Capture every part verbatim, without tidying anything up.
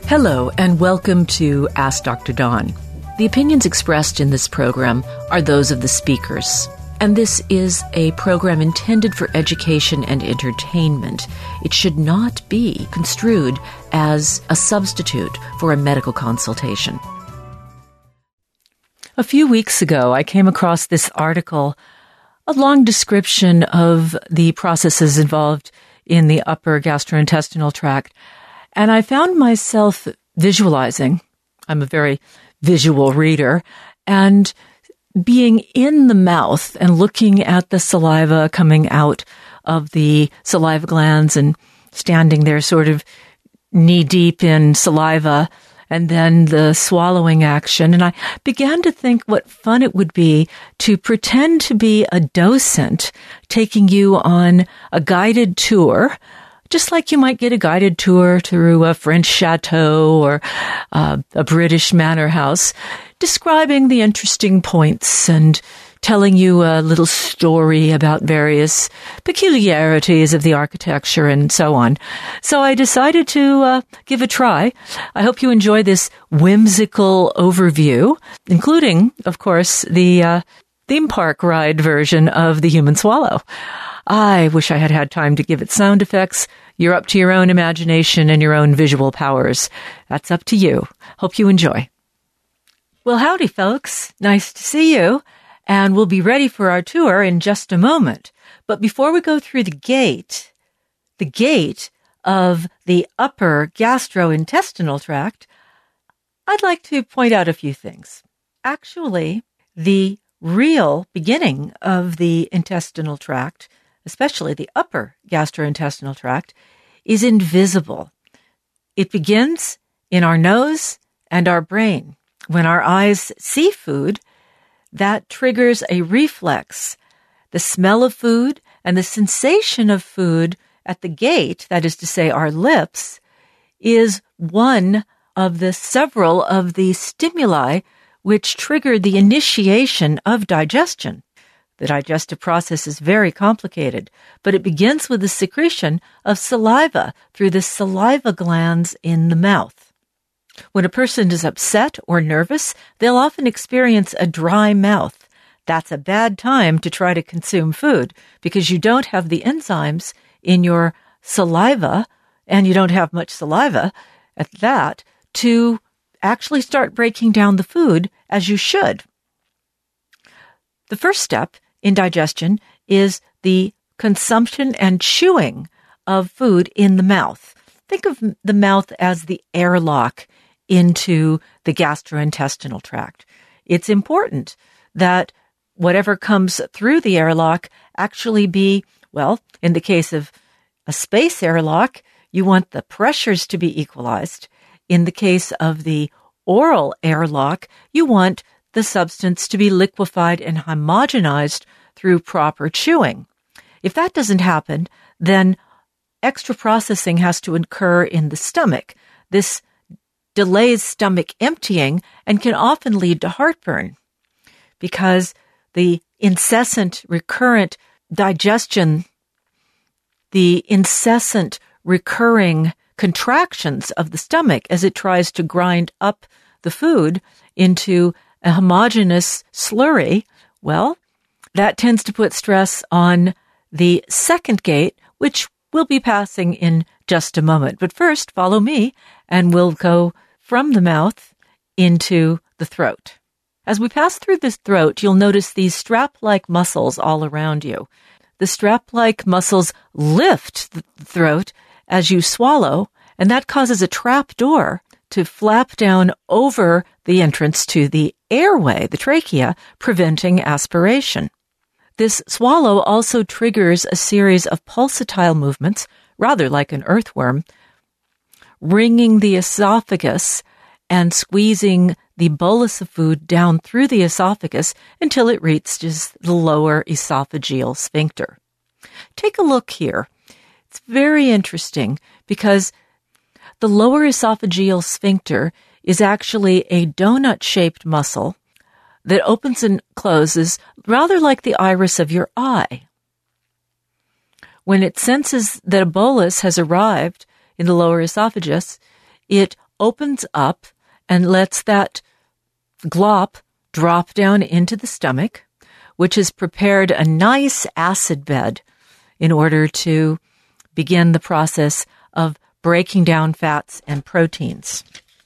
Hello, and welcome to Ask Doctor Dawn. The opinions expressed in this program are those of the speakers, and this is a program intended for education and entertainment. It should not be construed as a substitute for a medical consultation. A few weeks ago, I came across this article, a long description of the processes involved in the upper gastrointestinal tract, and I found myself visualizing. I'm a very visual reader, and being in the mouth and looking at the saliva coming out of the saliva glands and standing there sort of knee-deep in saliva, and then the swallowing action. And I began to think what fun it would be to pretend to be a docent taking you on a guided tour, just like you might get a guided tour through a French chateau or uh, a British manor house, describing the interesting points and telling you a little story about various peculiarities of the architecture and so on. So I decided to uh, give a try. I hope you enjoy this whimsical overview, including, of course, the uh, theme park ride version of the human swallow. I wish I had had time to give it sound effects. You're up to your own imagination and your own visual powers. That's up to you. Hope you enjoy. Well, howdy, folks. Nice to see you. And we'll be ready for our tour in just a moment. But before we go through the gate, the gate of the upper gastrointestinal tract, I'd like to point out a few things. Actually, the real beginning of the intestinal tract, especially the upper gastrointestinal tract, is invisible. It begins in our nose and our brain. When our eyes see food, that triggers a reflex. The smell of food and the sensation of food at the gate, that is to say our lips, is one of the several of the stimuli which trigger the initiation of digestion. The digestive process is very complicated, but it begins with the secretion of saliva through the saliva glands in the mouth. When a person is upset or nervous, they'll often experience a dry mouth. That's a bad time to try to consume food because you don't have the enzymes in your saliva, and you don't have much saliva at that, to actually start breaking down the food as you should. The first step in digestion is the consumption and chewing of food in the mouth. Think of the mouth as the airlock into the gastrointestinal tract. It's important that whatever comes through the airlock actually be, well, in the case of a space airlock, you want the pressures to be equalized. In the case of the oral airlock, you want the substance to be liquefied and homogenized through proper chewing. If that doesn't happen, then extra processing has to occur in the stomach. This delays stomach emptying and can often lead to heartburn because the incessant recurrent digestion, the incessant recurring contractions of the stomach as it tries to grind up the food into a homogeneous slurry, well, that tends to put stress on the second gate, which we'll be passing in just a moment. But first, follow me, and we'll go from the mouth into the throat. As we pass through this throat, you'll notice these strap-like muscles all around you. The strap-like muscles lift the throat as you swallow, and that causes a trap door to flap down over the entrance to the airway, the trachea, preventing aspiration. This swallow also triggers a series of pulsatile movements, rather like an earthworm, wringing the esophagus and squeezing the bolus of food down through the esophagus until it reaches the lower esophageal sphincter. Take a look here. It's very interesting because the lower esophageal sphincter is actually a donut-shaped muscle that opens and closes rather like the iris of your eye. When it senses that a bolus has arrived in the lower esophagus, it opens up and lets that glop drop down into the stomach, which has prepared a nice acid bed in order to begin the process of breaking down fats and proteins.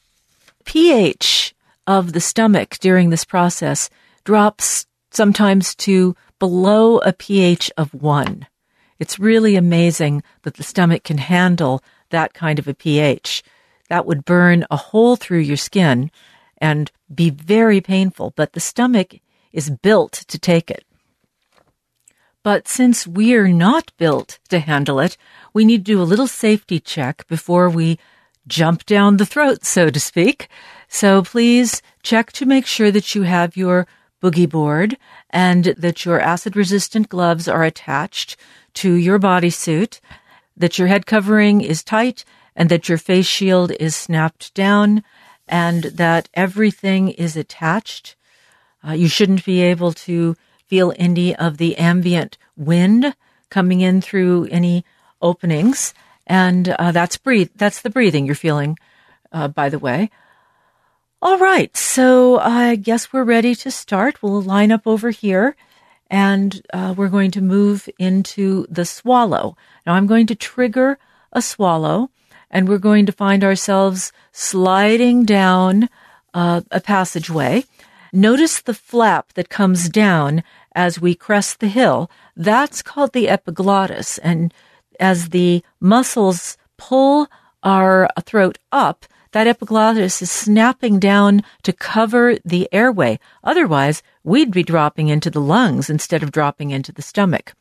pH of the stomach during this process drops sometimes to below a pH of one. It's really amazing that the stomach can handle that kind of a pH. That would burn a hole through your skin and be very painful, but the stomach is built to take it. But since we're not built to handle it, we need to do a little safety check before we jump down the throat, so to speak. So please check to make sure that you have your boogie board and that your acid-resistant gloves are attached to your bodysuit, that your head covering is tight, and that your face shield is snapped down, and that everything is attached. Uh, you shouldn't be able to feel any of the ambient wind coming in through any openings, and uh, that's breathe. That's the breathing you're feeling, uh, by the way. All right, so I guess we're ready to start. We'll line up over here, and uh, we're going to move into the swallow. Now, I'm going to trigger a swallow, and we're going to find ourselves sliding down uh, a passageway. Notice the flap that comes down as we crest the hill. That's called the epiglottis, and as the muscles pull our throat up, that epiglottis is snapping down to cover the airway. Otherwise, we'd be dropping into the lungs instead of dropping into the stomach.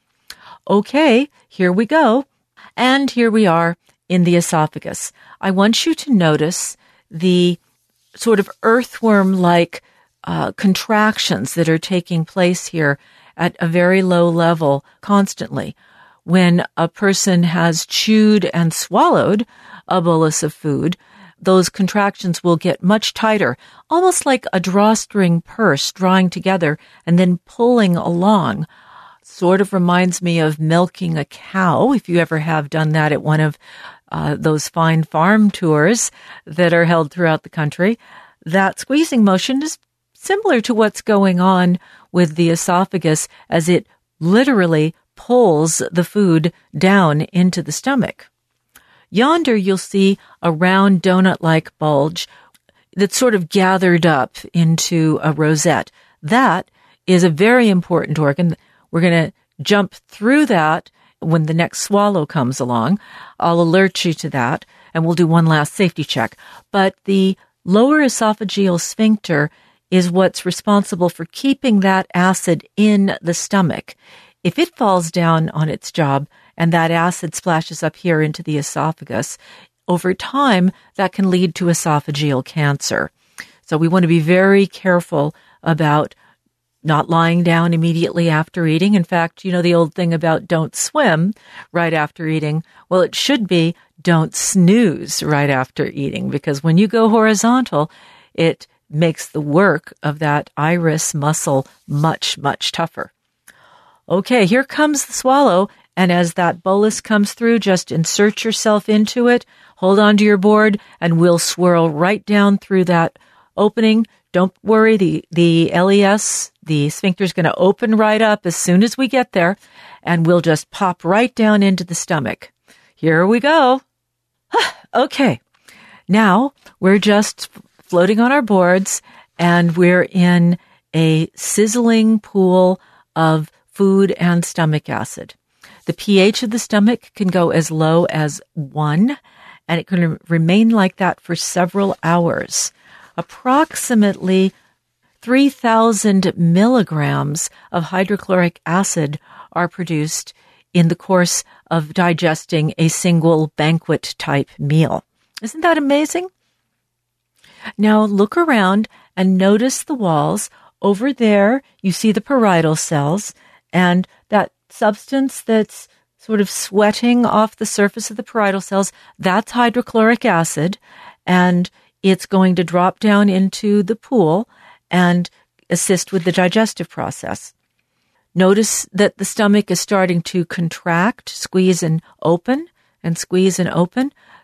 Okay, here we go. And here we are in the esophagus. I want you to notice the sort of earthworm-like uh, contractions that are taking place here at a very low level constantly. When a person has chewed and swallowed a bolus of food, those contractions will get much tighter, almost like a drawstring purse drawing together and then pulling along. Sort of reminds me of milking a cow, if you ever have done that at one of uh, those fine farm tours that are held throughout the country. That squeezing motion is similar to what's going on with the esophagus as it literally pulls the food down into the stomach. Yonder, you'll see a round donut-like bulge that's sort of gathered up into a rosette. That is a very important organ. We're going to jump through that when the next swallow comes along. I'll alert you to that, and we'll do one last safety check. But the lower esophageal sphincter is what's responsible for keeping that acid in the stomach. If it falls down on its job and that acid splashes up here into the esophagus, over time, that can lead to esophageal cancer. So we want to be very careful about not lying down immediately after eating. In fact, you know the old thing about don't swim right after eating? Well, it should be don't snooze right after eating, because when you go horizontal, it makes the work of that iris muscle much, much tougher. Okay, here comes the swallow, and as that bolus comes through, just insert yourself into it, hold on to your board, and we'll swirl right down through that opening. Don't worry, the, the L E S, the sphincter, is going to open right up as soon as we get there, and we'll just pop right down into the stomach. Here we go. Okay, now we're just floating on our boards, and we're in a sizzling pool of food and stomach acid. The pH of the stomach can go as low as one, and it can remain like that for several hours. Approximately three thousand milligrams of hydrochloric acid are produced in the course of digesting a single banquet-type meal. Isn't that amazing? Now look around and notice the walls. Over there, you see the parietal cells, and that substance that's sort of sweating off the surface of the parietal cells, that's hydrochloric acid, and it's going to drop down into the pool and assist with the digestive process. Notice that the stomach is starting to contract, squeeze and open, and squeeze and open.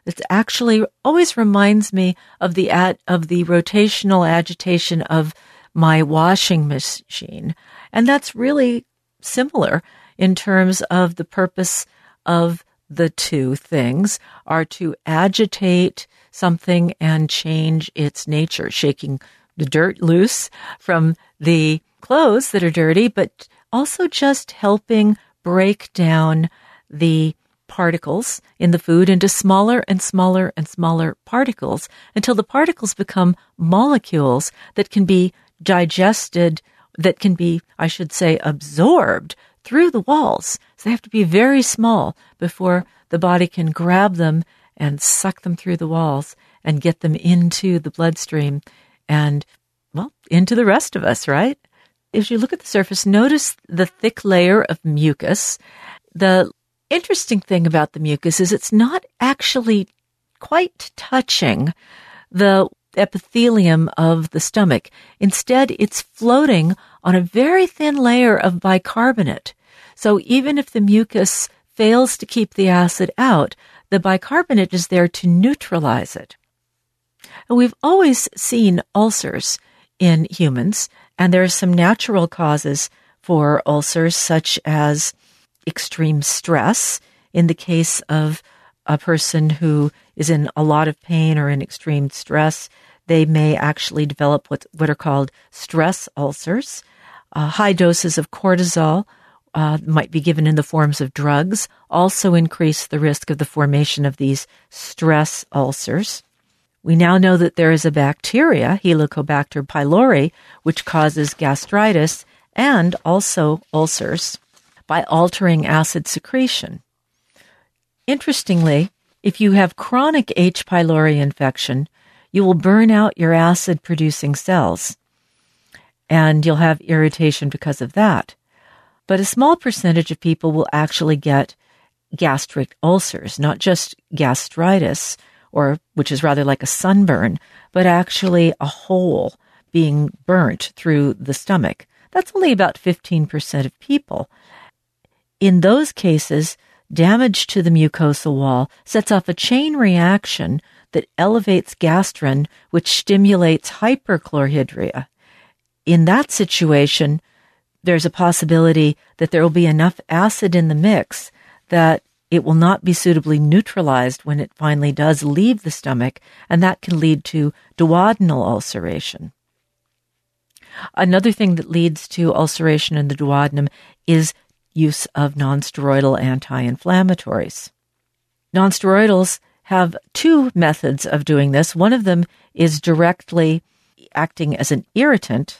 It actually always reminds me of the at, of the rotational agitation of my washing machine. And that's really similar in terms of the purpose of the two things are to agitate something and change its nature, shaking the dirt loose from the clothes that are dirty, but also just helping break down the particles in the food into smaller and smaller and smaller particles until the particles become molecules that can be digested, that can be, I should say, absorbed through the walls. So they have to be very small before the body can grab them and suck them through the walls and get them into the bloodstream and, well, into the rest of us, right? If you look at the surface, notice the thick layer of mucus. The interesting thing about the mucus is it's not actually quite touching the epithelium of the stomach. Instead, it's floating on a very thin layer of bicarbonate. So even if the mucus fails to keep the acid out, the bicarbonate is there to neutralize it. And we've always seen ulcers in humans, and there are some natural causes for ulcers, such as extreme stress. In the case of a person who is in a lot of pain or in extreme stress, they may actually develop what, what are called stress ulcers. Uh, high doses of cortisol uh, might be given in the forms of drugs, also increase the risk of the formation of these stress ulcers. We now know that there is a bacteria, Helicobacter pylori, which causes gastritis and also ulcers by altering acid secretion. Interestingly, if you have chronic H. pylori infection, you will burn out your acid-producing cells, and you'll have irritation because of that. But a small percentage of people will actually get gastric ulcers, not just gastritis, or which is rather like a sunburn, but actually a hole being burnt through the stomach. That's only about fifteen percent of people. In those cases, damage to the mucosal wall sets off a chain reaction that elevates gastrin, which stimulates hyperchlorhydria. In that situation, there's a possibility that there will be enough acid in the mix that it will not be suitably neutralized when it finally does leave the stomach, and that can lead to duodenal ulceration. Another thing that leads to ulceration in the duodenum is use of nonsteroidal anti-inflammatories. Nonsteroidals have two methods of doing this. One of them is directly acting as an irritant,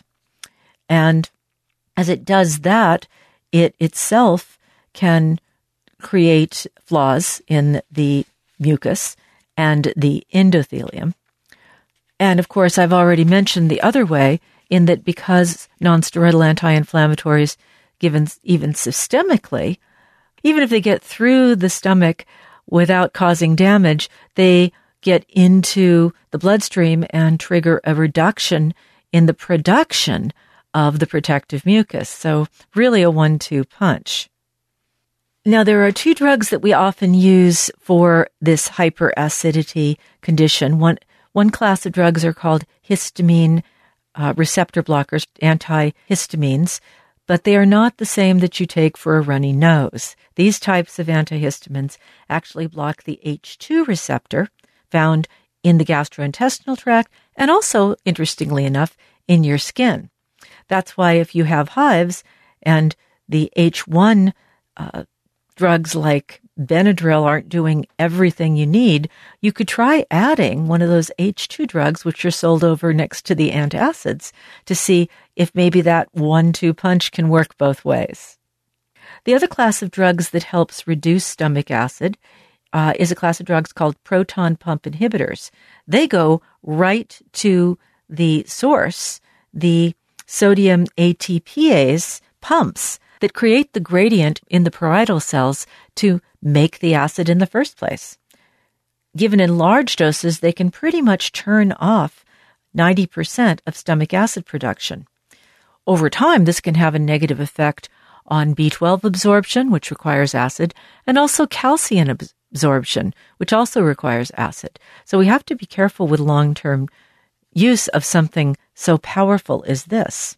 and as it does that, it itself can create flaws in the mucus and the endothelium. And of course, I've already mentioned the other way, in that because nonsteroidal anti-inflammatories given even systemically, even if they get through the stomach without causing damage, they get into the bloodstream and trigger a reduction in the production of the protective mucus. So really a one two punch. Now, there are two drugs that we often use for this hyperacidity condition. One, one class of drugs are called histamine uh, receptor blockers, antihistamines, but they are not the same that you take for a runny nose. These types of antihistamines actually block the H two receptor found in the gastrointestinal tract and also, interestingly enough, in your skin. That's why if you have hives and the H one uh, drugs like Benadryl aren't doing everything you need, you could try adding one of those H two drugs, which are sold over next to the antacids, to see if maybe that one two punch can work both ways. The other class of drugs that helps reduce stomach acid uh, is a class of drugs called proton pump inhibitors. They go right to the source, the sodium A T Pase pumps that create the gradient in the parietal cells to make the acid in the first place. Given in large doses, they can pretty much turn off ninety percent of stomach acid production. Over time, this can have a negative effect on B twelve absorption, which requires acid, and also calcium, absorption, which also requires acid. So we have to be careful with long-term use of something so powerful as this.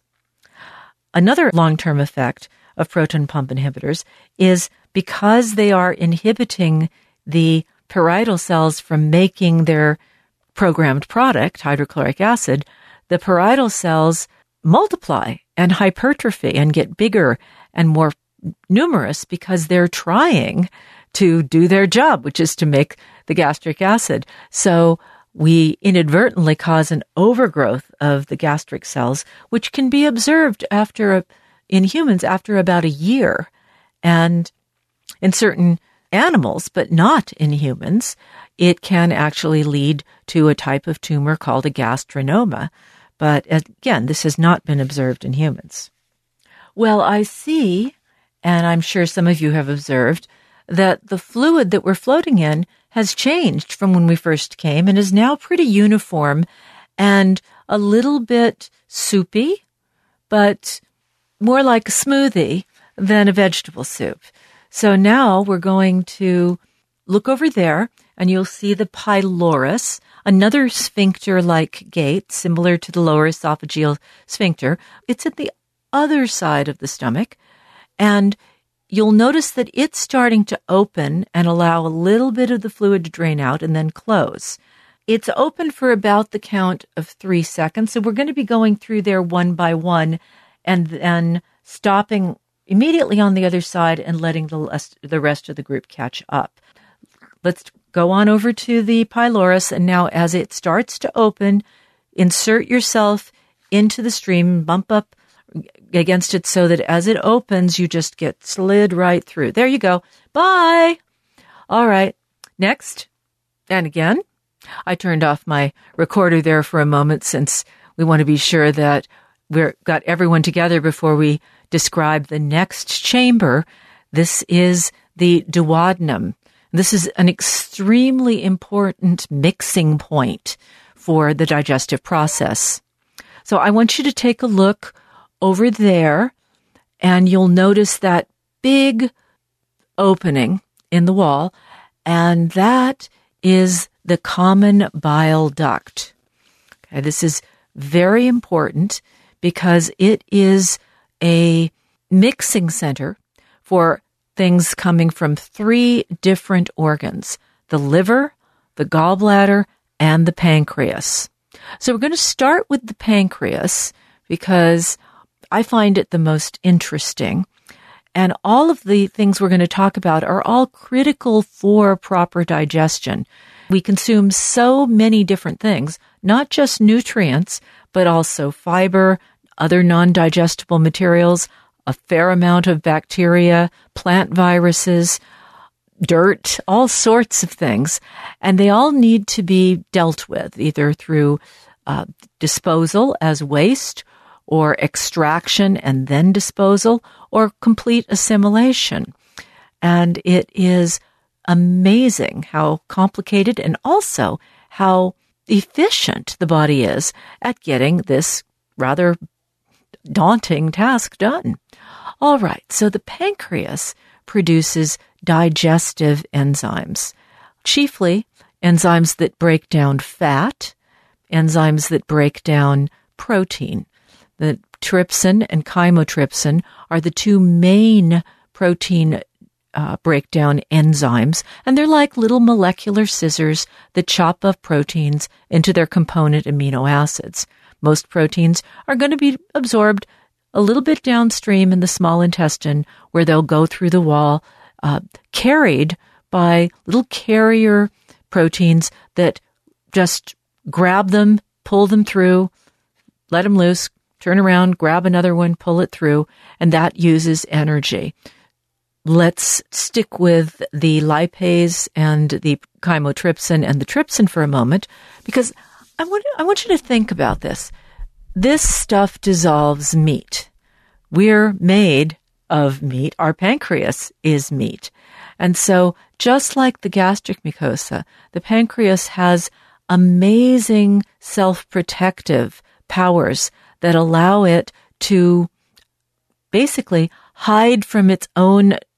Another long-term effect of proton pump inhibitors is because they are inhibiting the parietal cells from making their programmed product, hydrochloric acid, the parietal cells multiply and hypertrophy and get bigger and more numerous because they're trying to do their job, which is to make the gastric acid. So we inadvertently cause an overgrowth of the gastric cells, which can be observed after a, in humans after about a year, and in certain animals, but not in humans, it can actually lead to a type of tumor called a gastrinoma. But again, this has not been observed in humans. Well, I see, and I'm sure some of you have observed, that the fluid that we're floating in has changed from when we first came and is now pretty uniform and a little bit soupy, but more like a smoothie than a vegetable soup. So now we're going to look over there, and you'll see the pylorus, another sphincter-like gate, similar to the lower esophageal sphincter. It's at the other side of the stomach, and you'll notice that it's starting to open and allow a little bit of the fluid to drain out and then close. It's open for about the count of three seconds, so we're going to be going through there one by one and then stopping immediately on the other side and letting the rest, the rest of the group catch up. Let's go on over to the pylorus, and now as it starts to open, insert yourself into the stream, bump up against it so that as it opens, you just get slid right through. There you go. Bye. All right. Next. And again, I turned off my recorder there for a moment since we want to be sure that we've got everyone together before we describe the next chamber. This is the duodenum. This is an extremely important mixing point for the digestive process. So I want you to take a look over there, and you'll notice that big opening in the wall, and that is the common bile duct. Okay, this is very important because it is a mixing center for things coming from three different organs: the liver, the gallbladder, and the pancreas. So we're going to start with the pancreas because I find it the most interesting. And all of the things we're going to talk about are all critical for proper digestion. We consume so many different things, not just nutrients, but also fiber, other non-digestible materials, a fair amount of bacteria, plant viruses, dirt, all sorts of things. And they all need to be dealt with, either through uh, disposal as waste, or extraction and then disposal, or complete assimilation. And it is amazing how complicated and also how efficient the body is at getting this rather daunting task done. All right, so the pancreas produces digestive enzymes, chiefly enzymes that break down fat, enzymes that break down protein. The trypsin and chymotrypsin are the two main protein uh, breakdown enzymes, and they're like little molecular scissors that chop up proteins into their component amino acids. Most proteins are going to be absorbed a little bit downstream in the small intestine, where they'll go through the wall, uh, carried by little carrier proteins that just grab them, pull them through, let them loose, turn around, grab another one, pull it through, and that uses energy. Let's stick with the lipase and the chymotrypsin and the trypsin for a moment, because I want, I want you to think about this. This stuff dissolves meat. We're made of meat. Our pancreas is meat. And so just like the gastric mucosa, the pancreas has amazing self-protective powers that allow it to basically hide from its own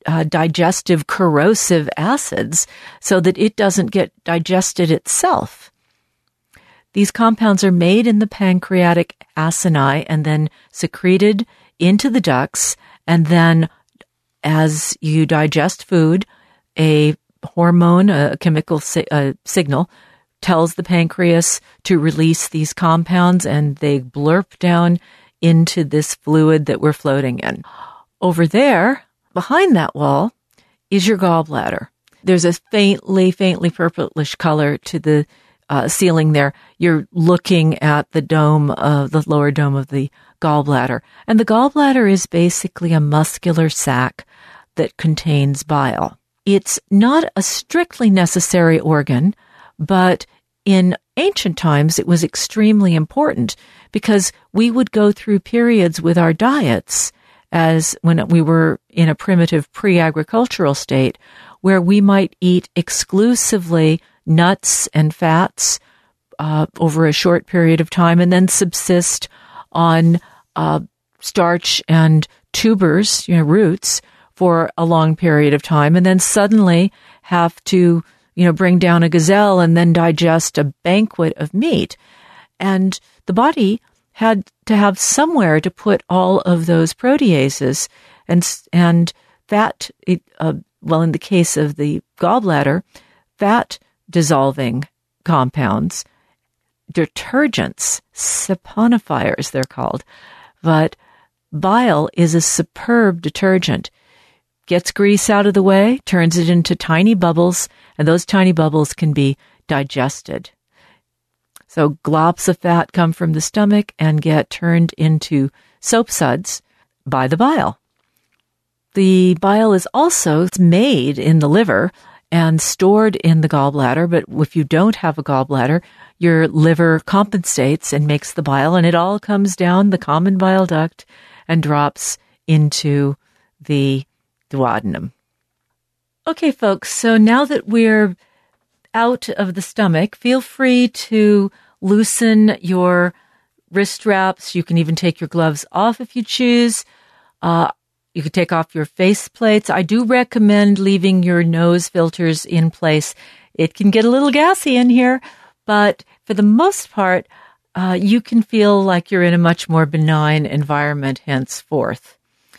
uh, digestive corrosive acids so that it doesn't get digested itself. These compounds are made in the pancreatic acini and then secreted into the ducts, and then as you digest food, a hormone, a chemical si- a signal, tells the pancreas to release these compounds, and they blurp down into this fluid that we're floating in. Over there, behind that wall, is your gallbladder. There's a faintly, faintly purplish color to the uh, ceiling there. You're looking at the dome of the lower dome of the gallbladder. And the gallbladder is basically a muscular sac that contains bile. It's not a strictly necessary organ, but in ancient times it was extremely important because we would go through periods with our diets as when we were in a primitive pre-agricultural state where we might eat exclusively nuts and fats uh, over a short period of time and then subsist on uh, starch and tubers, you know, roots for a long period of time, and then suddenly have to, you know, bring down a gazelle and then digest a banquet of meat. And the body had to have somewhere to put all of those proteases and and fat, it, uh, well, in the case of the gallbladder, fat-dissolving compounds, detergents, saponifiers they're called, but bile is a superb detergent. Gets grease out of the way, turns it into tiny bubbles, and those tiny bubbles can be digested. So glops of fat come from the stomach and get turned into soap suds by the bile. The bile is also made in the liver and stored in the gallbladder, but if you don't have a gallbladder, your liver compensates and makes the bile, and it all comes down the common bile duct and drops into the duodenum. Okay, folks, so now that we're out of the stomach, feel free to loosen your wrist wraps. You can even take your gloves off if you choose. Uh, you could take off your face plates. I do recommend leaving your nose filters in place. It can get a little gassy in here, but for the most part, uh, you can feel like you're in a much more benign environment henceforth.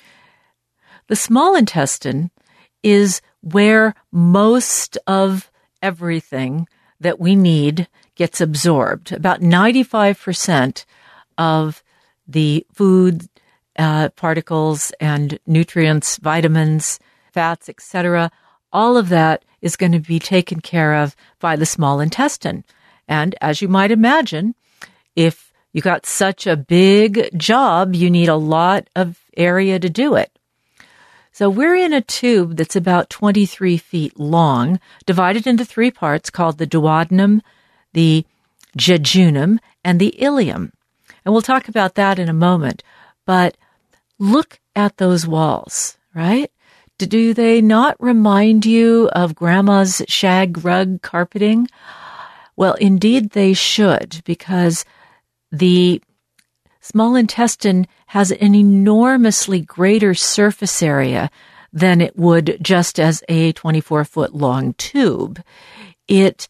The small intestine is where most of everything that we need gets absorbed. About ninety-five percent of the food uh, particles and nutrients, vitamins, fats, et cetera, all of that is going to be taken care of by the small intestine. And as you might imagine, if you got such a big job, you need a lot of area to do it. So we're in a tube that's about twenty-three feet long, divided into three parts called the duodenum, the jejunum, and the ileum. And we'll talk about that in a moment. But look at those walls, right? Do they not remind you of Grandma's shag rug carpeting? Well, indeed they should, because the small intestine has an enormously greater surface area than it would just as a twenty-four foot long tube. It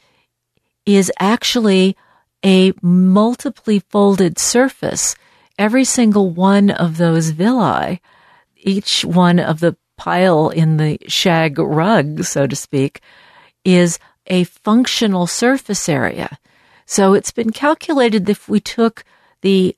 is actually a multiply folded surface. Every single one of those villi, each one of the pile in the shag rug, so to speak, is a functional surface area. So it's been calculated that if we took the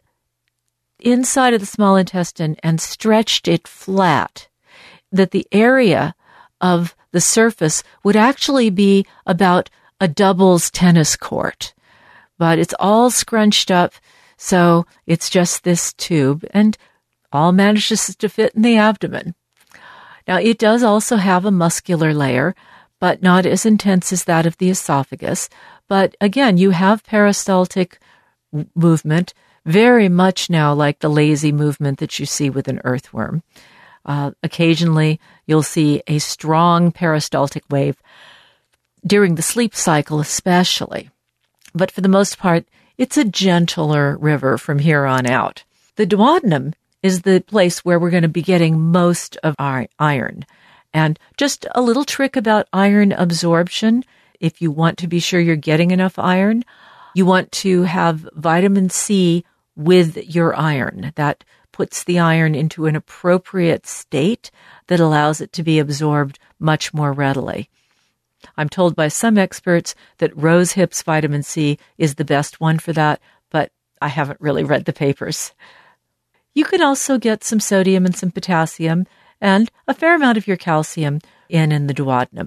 inside of the small intestine and stretched it flat, that the area of the surface would actually be about a doubles tennis court. But it's all scrunched up, so it's just this tube, and all manages to fit in the abdomen. Now, it does also have a muscular layer, but not as intense as that of the esophagus. But again, you have peristaltic movement, very much now like the lazy movement that you see with an earthworm. Uh, occasionally, you'll see a strong peristaltic wave during the sleep cycle especially. But for the most part, it's a gentler river from here on out. The duodenum is the place where we're going to be getting most of our iron. And just a little trick about iron absorption. If you want to be sure you're getting enough iron, you want to have vitamin C with your iron. That puts the iron into an appropriate state that allows it to be absorbed much more readily. I'm told by some experts that rose hips vitamin C is the best one for that, but I haven't really read the papers. You can also get some sodium and some potassium and a fair amount of your calcium in in the duodenum.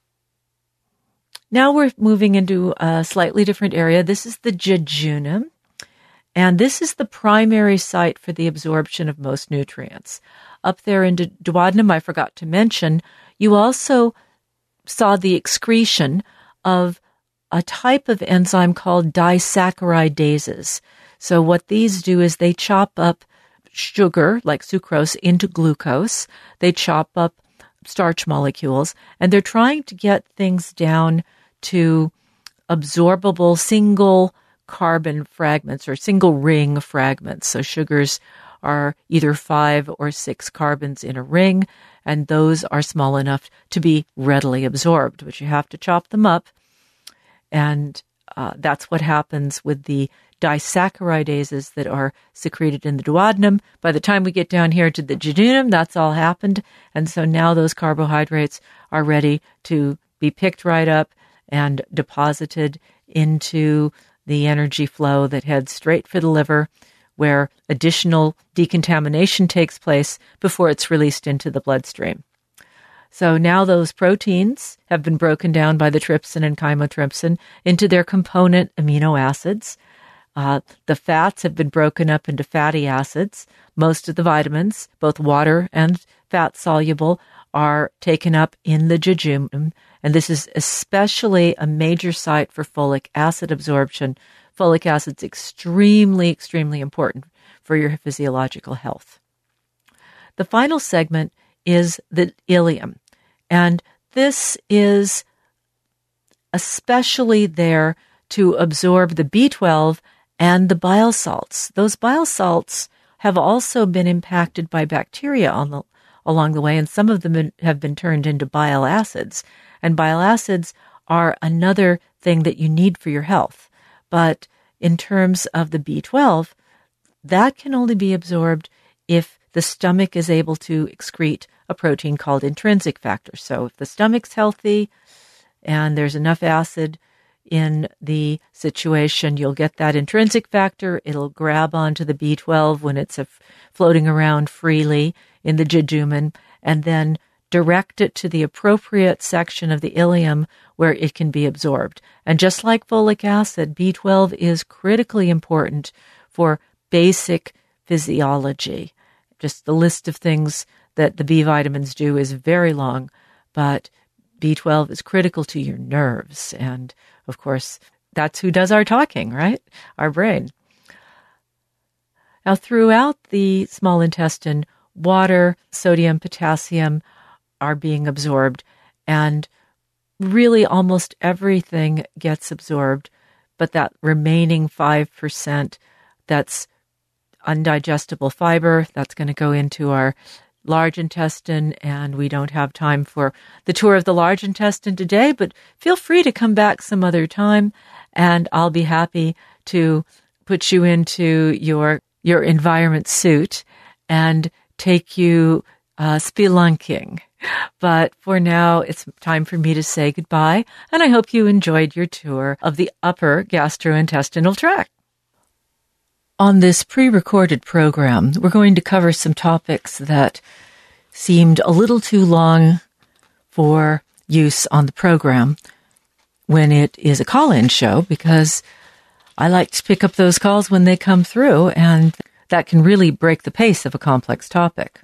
Now we're moving into a slightly different area. This is the jejunum, and this is the primary site for the absorption of most nutrients. Up there in the duodenum, I forgot to mention, you also saw the excretion of a type of enzyme called disaccharidases. So what these do is they chop up sugar, like sucrose, into glucose. They chop up starch molecules, and they're trying to get things down to absorbable single carbon fragments or single ring fragments. So sugars are either five or six carbons in a ring, and those are small enough to be readily absorbed, but you have to chop them up. And uh, that's what happens with the disaccharidases that are secreted in the duodenum. By the time we get down here to the jejunum, that's all happened. And so now those carbohydrates are ready to be picked right up and deposited into the energy flow that heads straight for the liver, where additional decontamination takes place before it's released into the bloodstream. So now those proteins have been broken down by the trypsin and chymotrypsin into their component amino acids. Uh, the fats have been broken up into fatty acids. Most of the vitamins, both water and fat-soluble, are taken up in the jejunum, and this is especially a major site for folic acid absorption. Folic acid's extremely, extremely important for your physiological health. The final segment is the ileum, and this is especially there to absorb the B twelve and the bile salts. Those bile salts have also been impacted by bacteria on the, along the way, and some of them have been turned into bile acids. And bile acids are another thing that you need for your health. But in terms of the B twelve, that can only be absorbed if the stomach is able to excrete a protein called intrinsic factor. So if the stomach's healthy and there's enough acid in the situation, you'll get that intrinsic factor. It'll grab onto the B twelve when it's a f- floating around freely in the jejunum, and then direct it to the appropriate section of the ileum where it can be absorbed. And just like folic acid, B twelve is critically important for basic physiology. Just the list of things that the B vitamins do is very long, but B twelve is critical to your nerves. And of course, that's who does our talking, right? Our brain. Now, throughout the small intestine, water, sodium, potassium are being absorbed, and really almost everything gets absorbed, but that remaining five percent that's undigestible fiber, that's going to go into our large intestine, and we don't have time for the tour of the large intestine today, but feel free to come back some other time, and I'll be happy to put you into your your environment suit and take you uh, spelunking. But for now, it's time for me to say goodbye, and I hope you enjoyed your tour of the upper gastrointestinal tract. On this pre-recorded program, we're going to cover some topics that seemed a little too long for use on the program when it is a call-in show, because I like to pick up those calls when they come through, and that can really break the pace of a complex topic.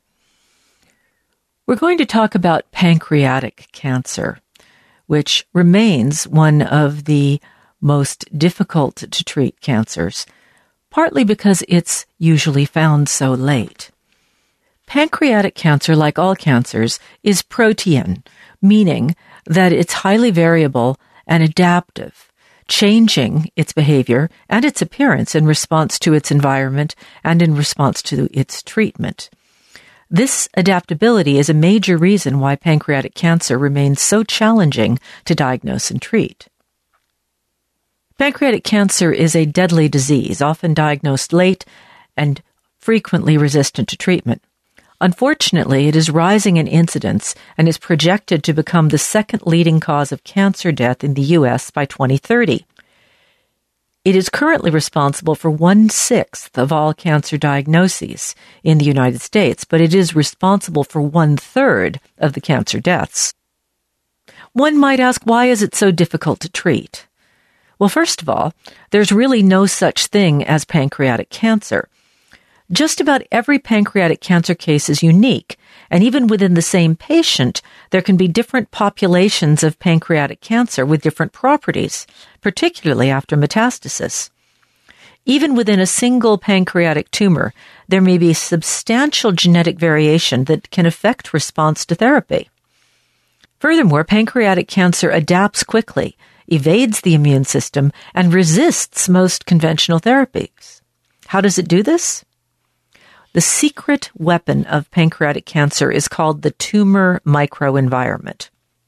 We're going to talk about pancreatic cancer, which remains one of the most difficult to treat cancers, partly because it's usually found so late. Pancreatic cancer, like all cancers, is protean, meaning that it's highly variable and adaptive, changing its behavior and its appearance in response to its environment and in response to its treatment. This adaptability is a major reason why pancreatic cancer remains so challenging to diagnose and treat. Pancreatic cancer is a deadly disease, often diagnosed late and frequently resistant to treatment. Unfortunately, it is rising in incidence and is projected to become the second leading cause of cancer death in the U S by twenty thirty. It is currently responsible for one-sixth of all cancer diagnoses in the United States, but it is responsible for one-third of the cancer deaths. One might ask, why is it so difficult to treat? Well, first of all, there's really no such thing as pancreatic cancer. Just about every pancreatic cancer case is unique, and even within the same patient, there can be different populations of pancreatic cancer with different properties, particularly after metastasis. Even within a single pancreatic tumor, there may be substantial genetic variation that can affect response to therapy. Furthermore, pancreatic cancer adapts quickly, evades the immune system, and resists most conventional therapies. How does it do this? The secret weapon of pancreatic cancer is called the tumor microenvironment.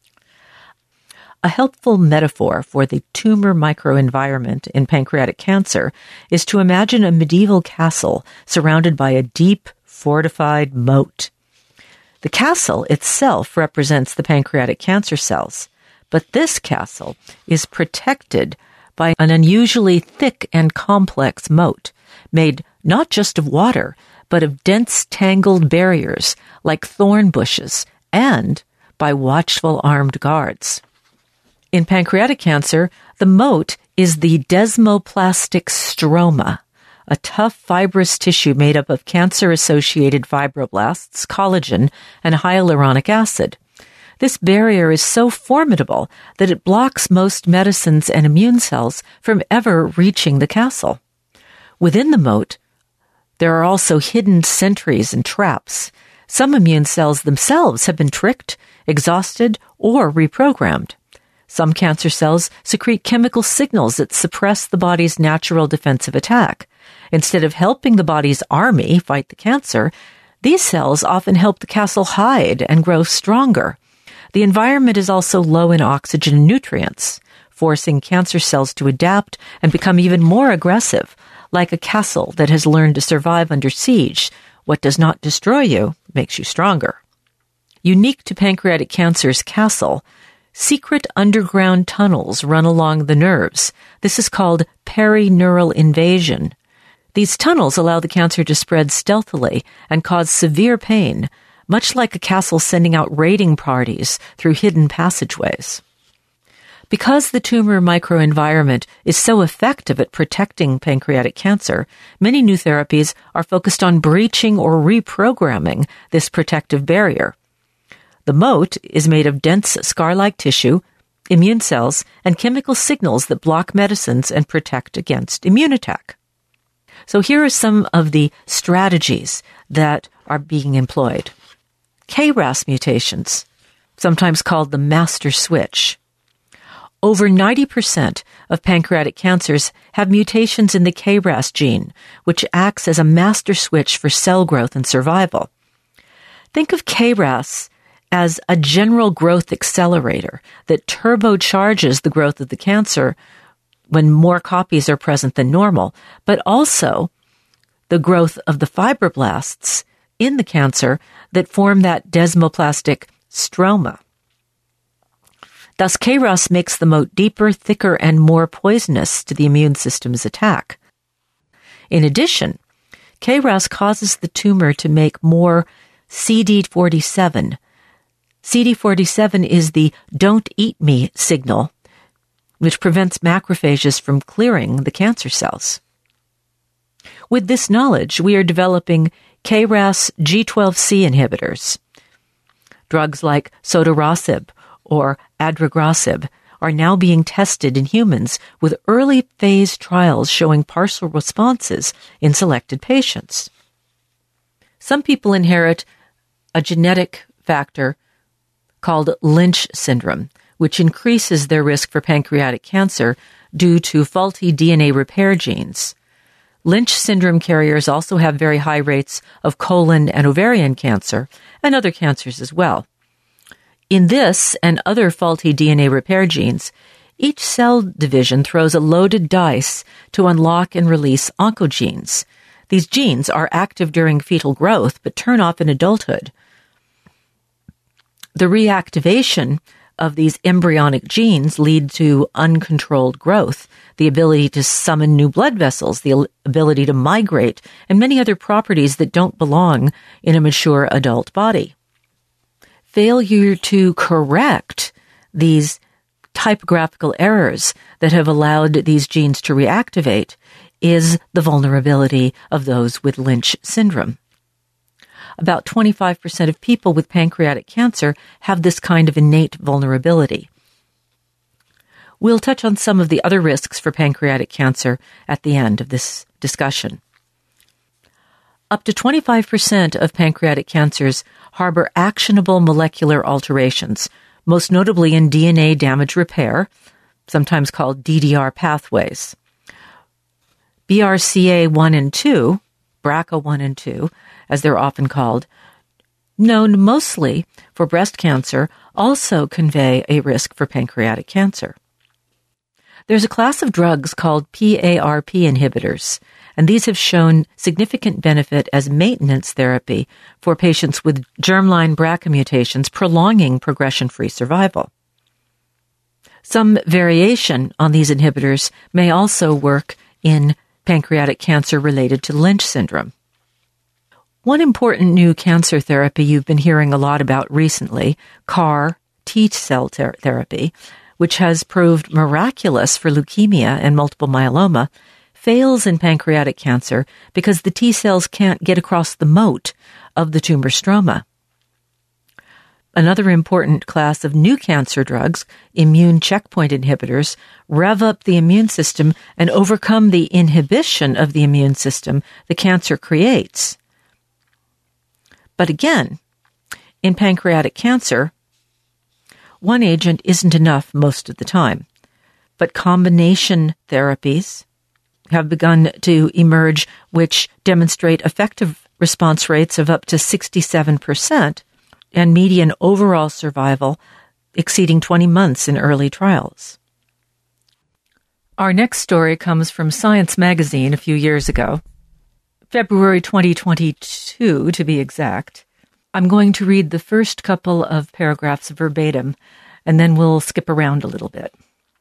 A helpful metaphor for the tumor microenvironment in pancreatic cancer is to imagine a medieval castle surrounded by a deep, fortified moat. The castle itself represents the pancreatic cancer cells, but this castle is protected by an unusually thick and complex moat, made not just of water, but of dense, tangled barriers like thorn bushes, and by watchful armed guards. In pancreatic cancer, the moat is the desmoplastic stroma, a tough fibrous tissue made up of cancer-associated fibroblasts, collagen, and hyaluronic acid. This barrier is so formidable that it blocks most medicines and immune cells from ever reaching the castle. Within the moat, there are also hidden sentries and traps. Some immune cells themselves have been tricked, exhausted, or reprogrammed. Some cancer cells secrete chemical signals that suppress the body's natural defensive attack. Instead of helping the body's army fight the cancer, these cells often help the castle hide and grow stronger. The environment is also low in oxygen and nutrients, forcing cancer cells to adapt and become even more aggressive. Like a castle that has learned to survive under siege, what does not destroy you makes you stronger. Unique to pancreatic cancer's castle, secret underground tunnels run along the nerves. This is called perineural invasion. These tunnels allow the cancer to spread stealthily and cause severe pain, much like a castle sending out raiding parties through hidden passageways. Because the tumor microenvironment is so effective at protecting pancreatic cancer, many new therapies are focused on breaching or reprogramming this protective barrier. The moat is made of dense scar-like tissue, immune cells, and chemical signals that block medicines and protect against immune attack. So here are some of the strategies that are being employed. K R A S mutations, sometimes called the master switch. Over ninety percent of pancreatic cancers have mutations in the K R A S gene, which acts as a master switch for cell growth and survival. Think of K R A S as a general growth accelerator that turbocharges the growth of the cancer when more copies are present than normal, but also the growth of the fibroblasts in the cancer that form that desmoplastic stroma. Thus, K R A S makes the moat deeper, thicker, and more poisonous to the immune system's attack. In addition, K R A S causes the tumor to make more C D forty-seven. C D forty-seven is the "don't eat me" signal, which prevents macrophages from clearing the cancer cells. With this knowledge, we are developing K R A S G twelve C inhibitors. Drugs like sotorasib or adagrasib are now being tested in humans with early phase trials showing partial responses in selected patients. Some people inherit a genetic factor called Lynch syndrome, which increases their risk for pancreatic cancer due to faulty D N A repair genes. Lynch syndrome carriers also have very high rates of colon and ovarian cancer, and other cancers as well. In this and other faulty D N A repair genes, each cell division throws a loaded dice to unlock and release oncogenes. These genes are active during fetal growth, but turn off in adulthood. The reactivation of these embryonic genes lead to uncontrolled growth, the ability to summon new blood vessels, the ability to migrate, and many other properties that don't belong in a mature adult body. Failure to correct these typographical errors that have allowed these genes to reactivate is the vulnerability of those with Lynch syndrome. About twenty-five percent of people with pancreatic cancer have this kind of innate vulnerability. We'll touch on some of the other risks for pancreatic cancer at the end of this discussion. Up to twenty-five percent of pancreatic cancers harbor actionable molecular alterations, most notably in D N A damage repair, sometimes called D D R pathways. B R C A one and two, B R C A one and two, as they're often called, known mostly for breast cancer, also convey a risk for pancreatic cancer. There's a class of drugs called P A R P inhibitors, and these have shown significant benefit as maintenance therapy for patients with germline B R C A mutations, prolonging progression-free survival. Some variation on these inhibitors may also work in pancreatic cancer related to Lynch syndrome. One important new cancer therapy you've been hearing a lot about recently, C A R T-cell ter- therapy, which has proved miraculous for leukemia and multiple myeloma, fails in pancreatic cancer because the T cells can't get across the moat of the tumor stroma. Another important class of new cancer drugs, immune checkpoint inhibitors, rev up the immune system and overcome the inhibition of the immune system the cancer creates. But again, in pancreatic cancer, one agent isn't enough most of the time. But combination therapies have begun to emerge which demonstrate effective response rates of up to sixty-seven percent and median overall survival exceeding twenty months in early trials. Our next story comes from Science magazine a few years ago, February twenty twenty-two to be exact. I'm going to read the first couple of paragraphs verbatim, and then we'll skip around a little bit.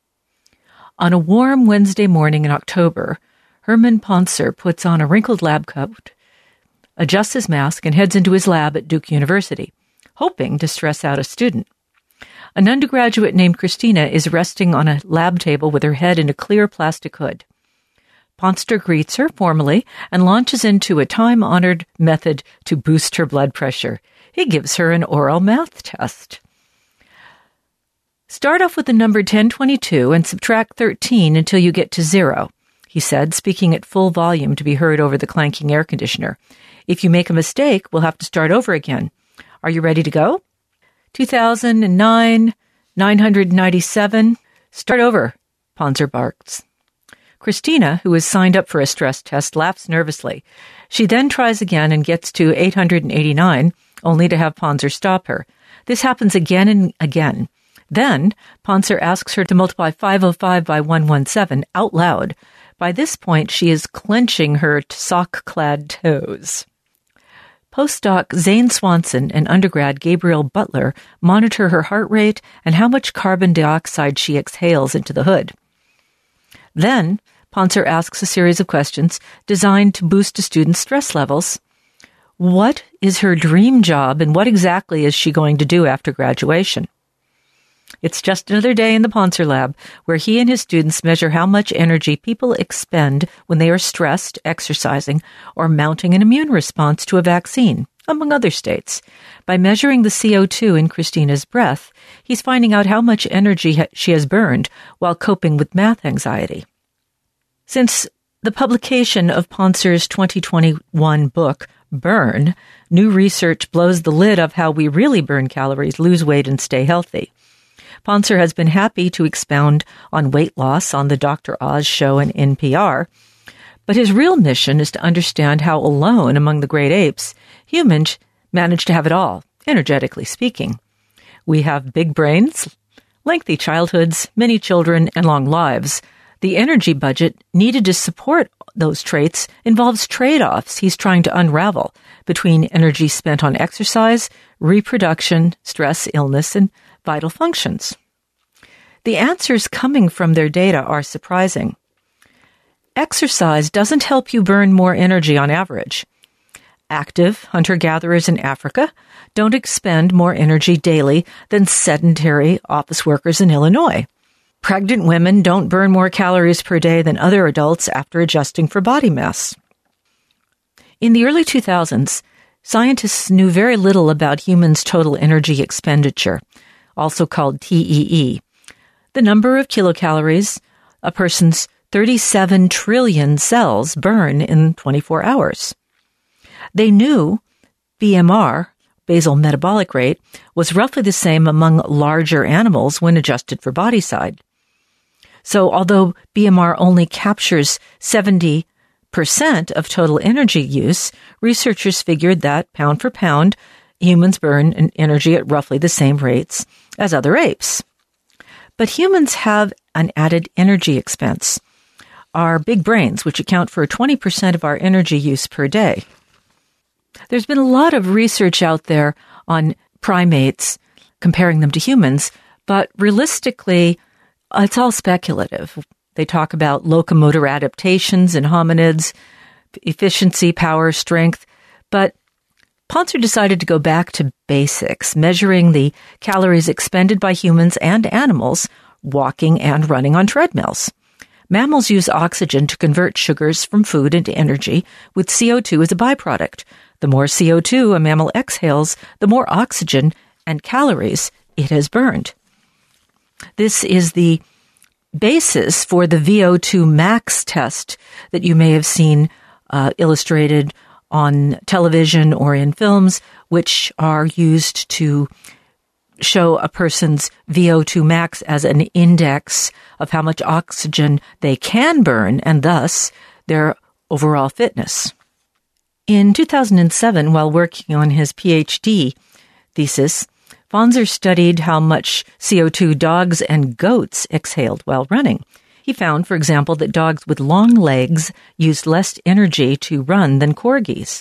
On a warm Wednesday morning in October, Herman Pontzer puts on a wrinkled lab coat, adjusts his mask, and heads into his lab at Duke University, hoping to stress out a student. An undergraduate named Christina is resting on a lab table with her head in a clear plastic hood. Pontzer greets her formally and launches into a time-honored method to boost her blood pressure. He gives her an oral math test. Start off with the number ten twenty-two and subtract thirteen until you get to zero, he said, speaking at full volume to be heard over the clanking air conditioner. If you make a mistake, we'll have to start over again. Are you ready to go? two thousand nine, nine hundred ninety-seven. Start over, Pontzer barks. Christina, who is signed up for a stress test, laughs nervously. She then tries again and gets to eight hundred eighty-nine, only to have Pontzer stop her. This happens again and again. Then, Pontzer asks her to multiply five oh five by one hundred seventeen out loud. By this point, she is clenching her sock-clad toes. Postdoc Zane Swanson and undergrad Gabriel Butler monitor her heart rate and how much carbon dioxide she exhales into the hood. Then, Pontzer asks a series of questions designed to boost a student's stress levels. What is her dream job, and what exactly is she going to do after graduation? It's just another day in the Pontzer lab, where he and his students measure how much energy people expend when they are stressed, exercising, or mounting an immune response to a vaccine, among other states. By measuring the C O two in Christina's breath, he's finding out how much energy ha- she has burned while coping with math anxiety. Since the publication of Pontzer's twenty twenty-one book, Burn, new research blows the lid of how we really burn calories, lose weight, and stay healthy. Pontzer has been happy to expound on weight loss on the Doctor Oz show and N P R, But his real mission is to understand how alone among the great apes, humans manage to have it all, energetically speaking. We have big brains, lengthy childhoods, many children, and long lives. The energy budget needed to support those traits involves trade-offs he's trying to unravel between energy spent on exercise, reproduction, stress, illness, and vital functions. The answers coming from their data are surprising. Exercise doesn't help you burn more energy on average. Active hunter-gatherers in Africa don't expend more energy daily than sedentary office workers in Illinois. Pregnant women don't burn more calories per day than other adults after adjusting for body mass. In the early two thousands, scientists knew very little about humans' total energy expenditure, also called T E E, the number of kilocalories a person's thirty-seven trillion cells burn in twenty-four hours. They knew B M R, basal metabolic rate, was roughly the same among larger animals when adjusted for body size. So although B M R only captures seventy percent of total energy use, researchers figured that pound for pound, humans burn energy at roughly the same rates as other apes. But humans have an added energy expense. Our big brains, which account for twenty percent of our energy use per day. There's been a lot of research out there on primates, comparing them to humans, but realistically, it's all speculative. They talk about locomotor adaptations in hominids, efficiency, power, strength, but Ponzer decided to go back to basics, measuring the calories expended by humans and animals walking and running on treadmills. Mammals use oxygen to convert sugars from food into energy, with C O two as a byproduct. The more C O two a mammal exhales, the more oxygen and calories it has burned. This is the basis for the V O two max test that you may have seen uh, illustrated on television or in films, which are used to show a person's V O two max as an index of how much oxygen they can burn and thus their overall fitness. In two thousand seven, while working on his P H D thesis, Ponzer studied how much C O two dogs and goats exhaled while running. He found, for example, that dogs with long legs used less energy to run than corgis.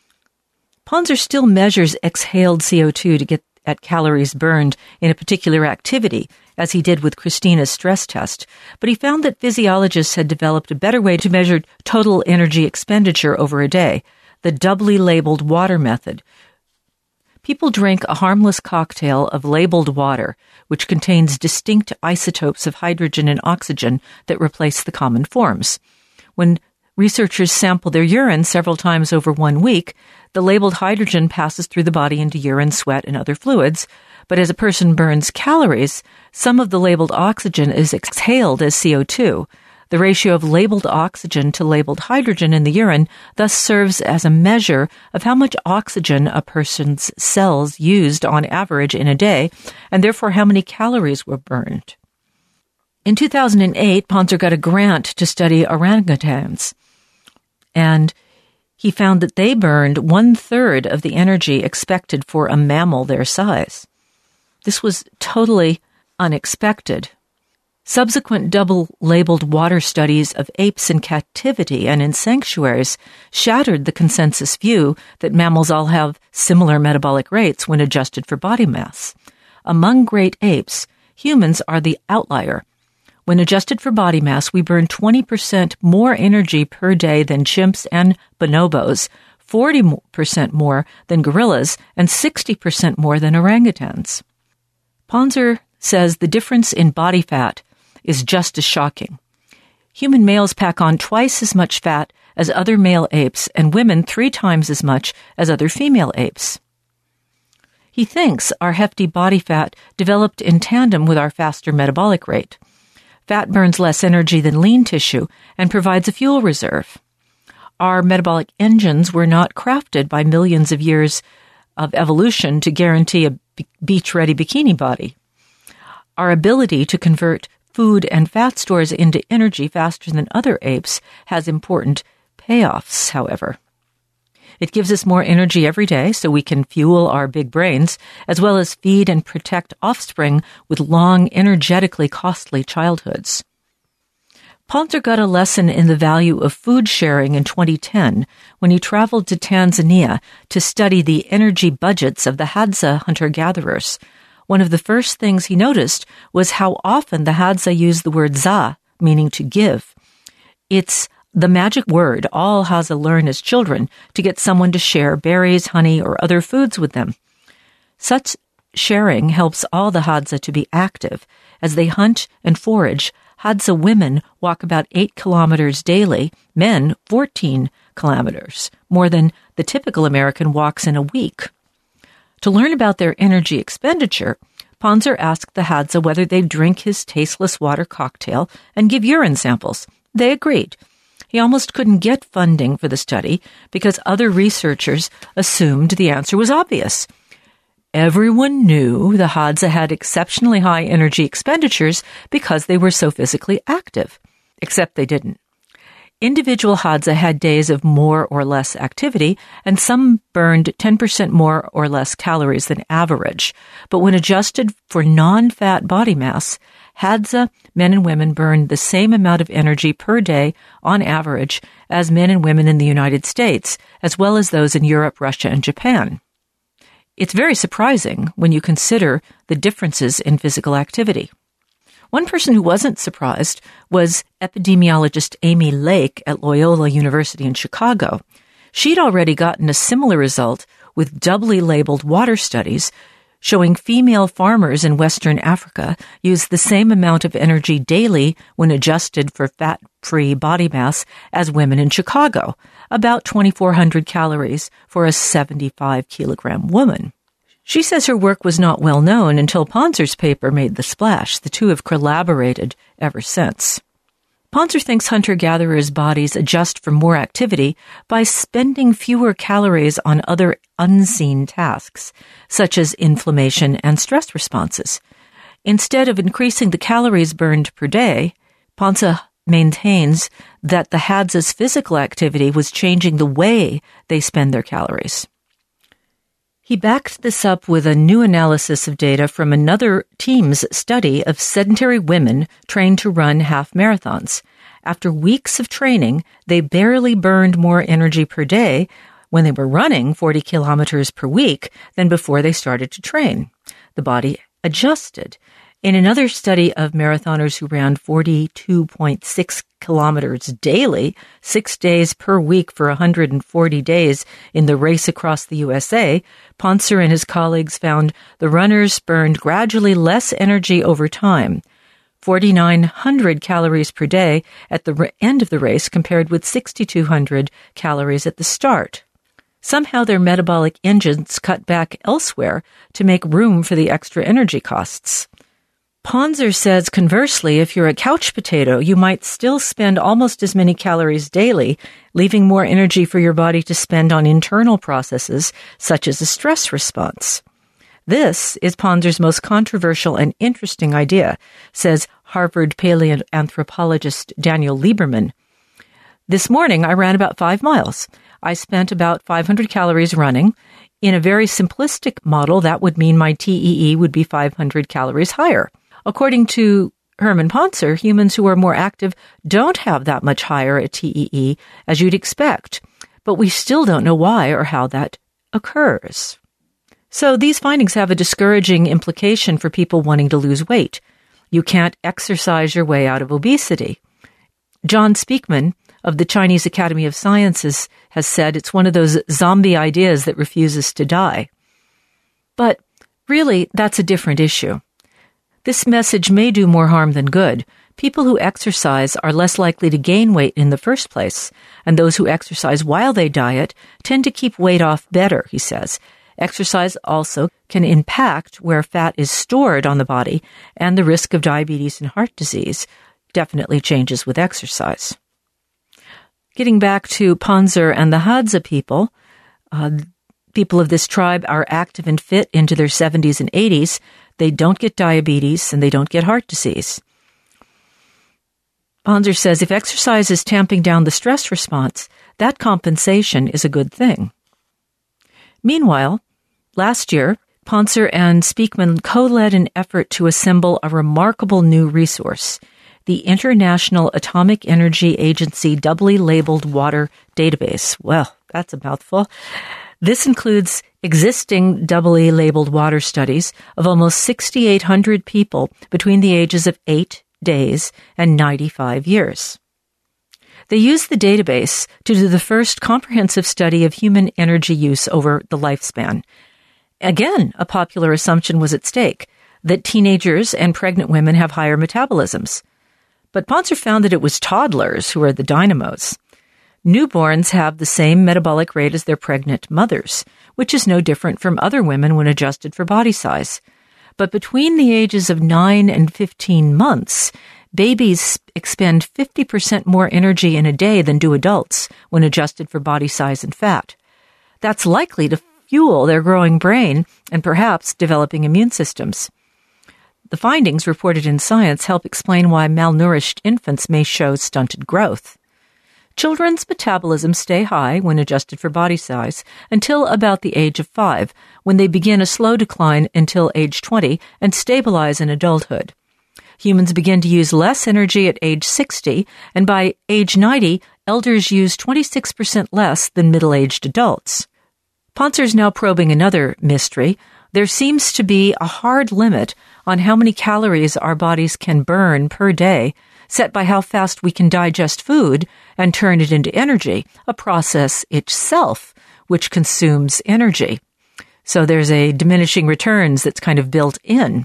Ponzer still measures exhaled C O two to get at calories burned in a particular activity, as he did with Christina's stress test, but he found that physiologists had developed a better way to measure total energy expenditure over a day, the doubly labeled water method. People drink a harmless cocktail of labeled water, which contains distinct isotopes of hydrogen and oxygen that replace the common forms. When researchers sample their urine several times over one week, the labeled hydrogen passes through the body into urine, sweat, and other fluids, but as a person burns calories, some of the labeled oxygen is exhaled as C O two. The ratio of labeled oxygen to labeled hydrogen in the urine thus serves as a measure of how much oxygen a person's cells used on average in a day, and therefore how many calories were burned. In two thousand eight, Ponzer got a grant to study orangutans, and he found that they burned one-third of the energy expected for a mammal their size. This was totally unexpected. Subsequent double-labeled water studies of apes in captivity and in sanctuaries shattered the consensus view that mammals all have similar metabolic rates when adjusted for body mass. Among great apes, humans are the outlier. When adjusted for body mass, we burn twenty percent more energy per day than chimps and bonobos, forty percent more than gorillas, and sixty percent more than orangutans. Ponzer says the difference in body fat is just as shocking. Human males pack on twice as much fat as other male apes, and women three times as much as other female apes. He thinks our hefty body fat developed in tandem with our faster metabolic rate. Fat burns less energy than lean tissue and provides a fuel reserve. Our metabolic engines were not crafted by millions of years of evolution to guarantee a beach-ready bikini body. Our ability to convert food and fat stores into energy faster than other apes has important payoffs, however. It gives us more energy every day so we can fuel our big brains, as well as feed and protect offspring with long, energetically costly childhoods. Ponzer got a lesson in the value of food sharing in twenty ten when he traveled to Tanzania to study the energy budgets of the Hadza hunter-gatherers. One of the first things he noticed was how often the Hadza used the word za, meaning to give. It's the magic word all Hadza learn as children to get someone to share berries, honey, or other foods with them. Such sharing helps all the Hadza to be active. As they hunt and forage, Hadza women walk about eight kilometers daily, men fourteen kilometers, more than the typical American walks in a week. To learn about their energy expenditure, Ponzer asked the Hadza whether they'd drink his tasteless water cocktail and give urine samples. They agreed. He almost couldn't get funding for the study because other researchers assumed the answer was obvious. Everyone knew the Hadza had exceptionally high energy expenditures because they were so physically active, except they didn't. Individual Hadza had days of more or less activity, and some burned ten percent more or less calories than average. But when adjusted for non-fat body mass, Hadza men and women burned the same amount of energy per day on average as men and women in the United States, as well as those in Europe, Russia, and Japan. It's very surprising when you consider the differences in physical activity. One person who wasn't surprised was epidemiologist Amy Lake at Loyola University in Chicago. She'd already gotten a similar result with doubly labeled water studies showing female farmers in Western Africa use the same amount of energy daily when adjusted for fat-free body mass as women in Chicago, about twenty-four hundred calories for a seventy-five kilogram woman. She says her work was not well known until Ponzer's paper made the splash. The two have collaborated ever since. Ponzer thinks hunter-gatherers' bodies adjust for more activity by spending fewer calories on other unseen tasks, such as inflammation and stress responses. Instead of increasing the calories burned per day, Ponzer maintains that the Hadza's physical activity was changing the way they spend their calories. He backed this up with a new analysis of data from another team's study of sedentary women trained to run half marathons. After weeks of training, they barely burned more energy per day when they were running forty kilometers per week than before they started to train. The body adjusted. In another study of marathoners who ran forty-two point six kilometers daily, six days per week for one hundred forty days in the race across the U S A, Ponzer and his colleagues found the runners burned gradually less energy over time, forty-nine hundred calories per day at the end of the race compared with sixty-two hundred calories at the start. Somehow their metabolic engines cut back elsewhere to make room for the extra energy costs. Ponzer says, conversely, if you're a couch potato, you might still spend almost as many calories daily, leaving more energy for your body to spend on internal processes, such as a stress response. This is Ponzer's most controversial and interesting idea, says Harvard paleoanthropologist Daniel Lieberman. This morning, I ran about five miles. I spent about five hundred calories running. In a very simplistic model, that would mean my T E E would be five hundred calories higher. According to Herman Ponzer, humans who are more active don't have that much higher a T E E as you'd expect, but we still don't know why or how that occurs. So these findings have a discouraging implication for people wanting to lose weight. You can't exercise your way out of obesity. John Speakman of the Chinese Academy of Sciences has said it's one of those zombie ideas that refuses to die. But really, that's a different issue. This message may do more harm than good. People who exercise are less likely to gain weight in the first place, and those who exercise while they diet tend to keep weight off better, he says. Exercise also can impact where fat is stored on the body, and the risk of diabetes and heart disease definitely changes with exercise. Getting back to Ponzer and the Hadza people, uh, people of this tribe are active and fit into their seventies and eighties. They don't get diabetes and they don't get heart disease. Ponzer says if exercise is tamping down the stress response, that compensation is a good thing. Meanwhile, last year, Poncer and Speakman co-led an effort to assemble a remarkable new resource, the International Atomic Energy Agency doubly labeled water database. Well, that's a mouthful. This includes existing doubly labeled water studies of almost six thousand eight hundred people between the ages of eight days and ninety-five years. They used the database to do the first comprehensive study of human energy use over the lifespan. Again, a popular assumption was at stake, that teenagers and pregnant women have higher metabolisms. But Poncer found that it was toddlers who are the dynamos. Newborns have the same metabolic rate as their pregnant mothers, which is no different from other women when adjusted for body size. But between the ages of nine and fifteen months, babies expend fifty percent more energy in a day than do adults when adjusted for body size and fat. That's likely to fuel their growing brain and perhaps developing immune systems. The findings reported in Science help explain why malnourished infants may show stunted growth. Children's metabolisms stay high when adjusted for body size until about the age of five, when they begin a slow decline until age twenty and stabilize in adulthood. Humans begin to use less energy at age sixty, and by age ninety, elders use twenty-six percent less than middle-aged adults. Poncer is now probing another mystery. There seems to be a hard limit on how many calories our bodies can burn per day, set by how fast we can digest food and turn it into energy, a process itself which consumes energy. So there's a diminishing returns that's kind of built in.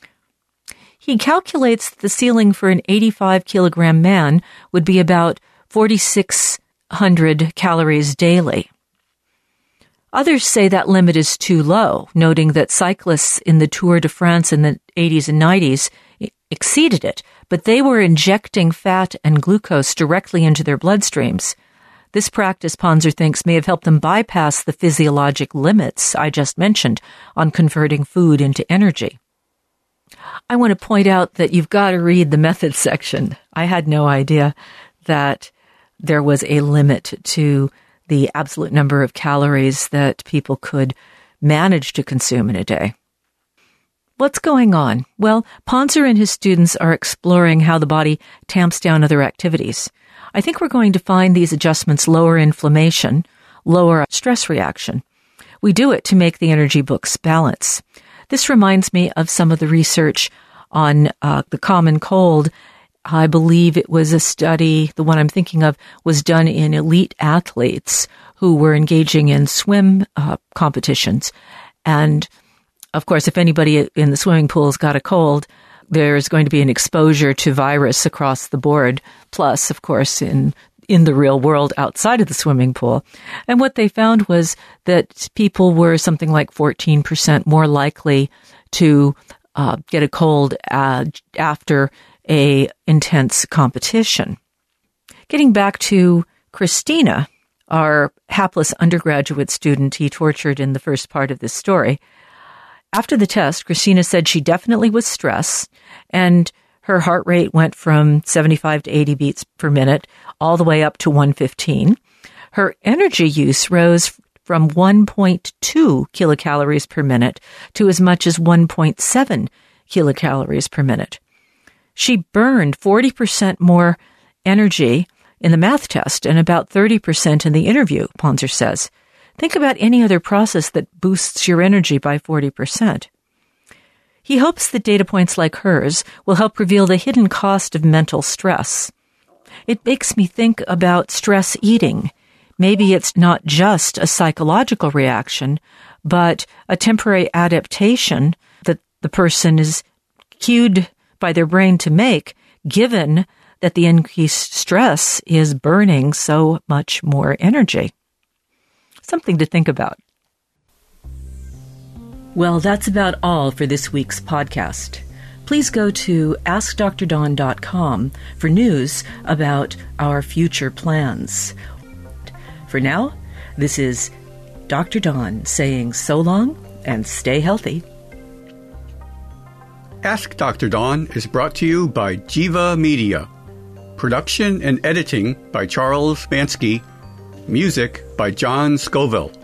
He calculates that the ceiling for an eighty-five kilogram man would be about forty-six hundred calories daily. Others say that limit is too low, noting that cyclists in the Tour de France in the eighties and nineties exceeded it, but they were injecting fat and glucose directly into their bloodstreams. This practice, Poncer thinks, may have helped them bypass the physiologic limits I just mentioned on converting food into energy. I want to point out that you've got to read the methods section. I had no idea that there was a limit to the absolute number of calories that people could manage to consume in a day. What's going on? Well, Poncer and his students are exploring how the body tamps down other activities. I think we're going to find these adjustments lower inflammation, lower stress reaction. We do it to make the energy books balance. This reminds me of some of the research on uh, the common cold. I believe it was a study, the one I'm thinking of, was done in elite athletes who were engaging in swim uh, competitions. And, of course, if anybody in the swimming pool's got a cold, there's going to be an exposure to virus across the board, plus, of course, in in the real world outside of the swimming pool. And what they found was that people were something like fourteen percent more likely to uh, get a cold uh, after a intense competition. Getting back to Christina, our hapless undergraduate student he tortured in the first part of this story. After the test, Christina said she definitely was stressed, and her heart rate went from seventy-five to eighty beats per minute all the way up to one fifteen. Her energy use rose from one point two kilocalories per minute to as much as one point seven kilocalories per minute. She burned forty percent more energy in the math test and about thirty percent in the interview, Poncer says. Think about any other process that boosts your energy by forty percent. He hopes that data points like hers will help reveal the hidden cost of mental stress. It makes me think about stress eating. Maybe it's not just a psychological reaction, but a temporary adaptation that the person is cued by their brain to make, given that the increased stress is burning so much more energy. Something to think about. Well, that's about all for this week's podcast. Please go to ask dr dawn dot com for news about our future plans. For now, this is Doctor Dawn saying so long and stay healthy. Ask Doctor Dawn is brought to you by Jiva Media. Production and editing by Charles Bansky. Music by John Scoville.